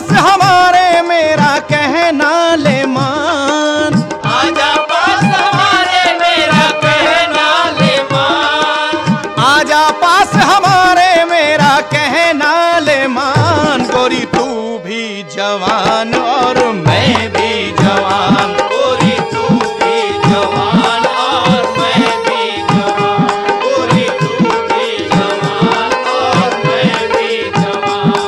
पास हमारे मेरा कहना ले मान, आजा पास हमारे मेरा कहना ले मान, आजा पास हमारे मेरा कहना ले मान। गोरी तू भी जवान और मैं भी जवान, गोरी तू भी जवान और मैं भी जवान, गोरी तू भी जवान और मैं भी जवान।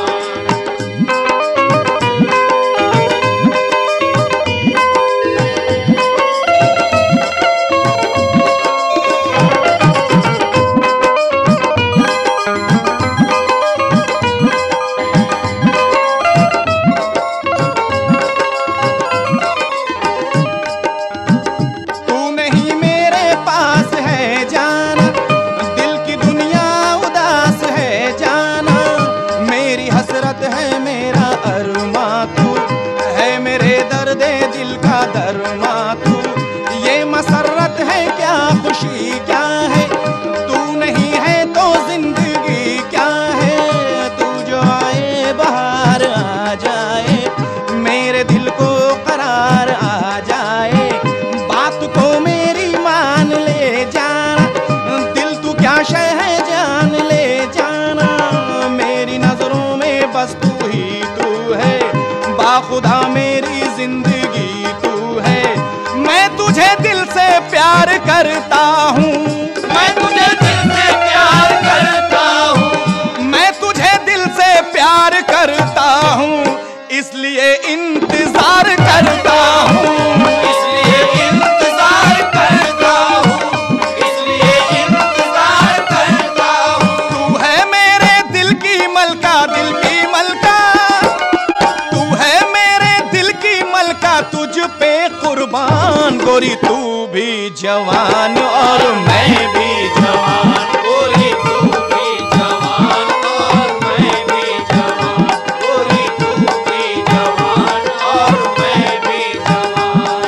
तू नहीं मेरे पास है जाना, दिल की दुनिया उदास है जाना। मेरी हसरत है मेरा अरमा तू, है मेरे दर्दे दिल का दरमा तू। ये मसरत है क्या खुशी क्या है, तू नहीं है तो जिंदगी क्या है। तू जो आए बाहर आ जाए, मेरे दिल को करार आ जाए। बात को मेरी मान ले जाना, दिल तू क्या शय है जान ले जाना। मेरी नजरों में बस तू ही तू है, बाखुदा मेरी जिंदगी तू है। मैं तुझे दिल से प्यार करता हूँ, मैं तुझे दिल से प्यार करता हूँ, मैं तुझे दिल से प्यार करता हूँ। इसलिए इंतजार करता हूँ, इसलिए इंतजार करता हूँ, इसलिए इंतजार करता हूँ। तू है मेरे दिल की मलका, दिल की मलका। तू है मेरे दिल की मलका, तुझ पे कुर्बान। गोरी तू भी जवान और मैं भी जवान, गोरी तू भी जवान और मैं भी जवान, गोरी तू भी जवान और मैं भी जवान।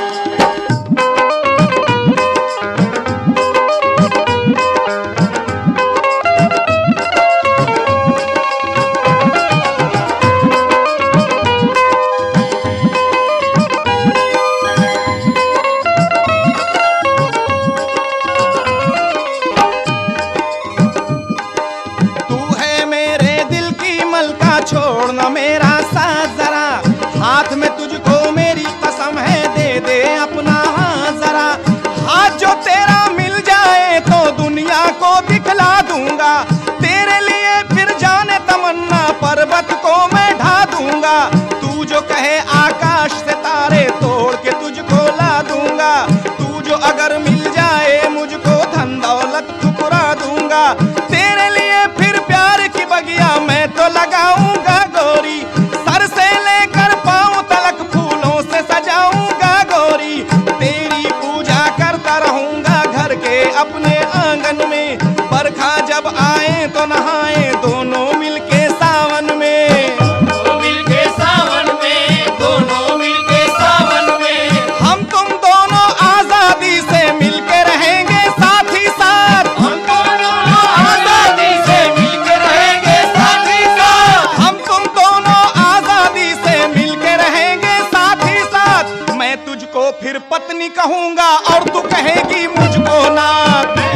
तू है मेरे दिल की मलका, छोड़ना मेरा साथ जरा। हाथ में तुझको मेरी कसम है, दे दे अपना हाथ जरा। हाथ जो तेरा मिल जाए तो दुनिया को दिखला दूंगा। तेरे लिए फिर जाने तमन्ना पर्वत को मैं ढा दूंगा। तू जो कहे आकाश से तारे तोड़ के तुझको ला दूंगा। तू जो अगर मिल जाए मुझको धन दौलत ठुकरा दूंगा। तेरे लिए फिर प्यार की बगिया मैं तो लगाऊंगा गोरी, सर से लेकर पांव तलक फूलों से सजाऊंगा गोरी। तेरी पूजा करता रहूंगा घर के अपने आंगन में। बरखा जब आए तो नहाए दोनों मिलके सावन में, दोनों मिलके सावन में, दोनों मिलके सावन में। हम तुम दोनों आजादी से मिलके रहेंगे साथ ही साथ। हम दोनों आजादी से मिलके रहेंगे साथ ही साथ, हम तुम दोनों आजादी से मिलके रहेंगे साथ ही साथ। मैं तुझको फिर पत्नी कहूंगा और तू कहेगी मुझको नाथ।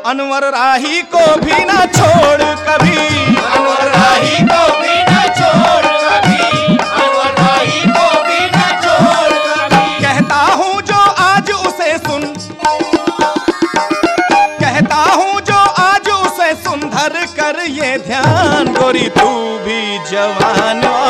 अनवर राही को भी ना छोड़ कभी, अनवर राही को भी न छोड़ कभी, अनवर राही को भी न छोड़ कभी। कहता हूँ जो आज उसे सुन, कहता हूँ जो आज उसे सुन, धर कर ये ध्यान गोरी तू भी जवान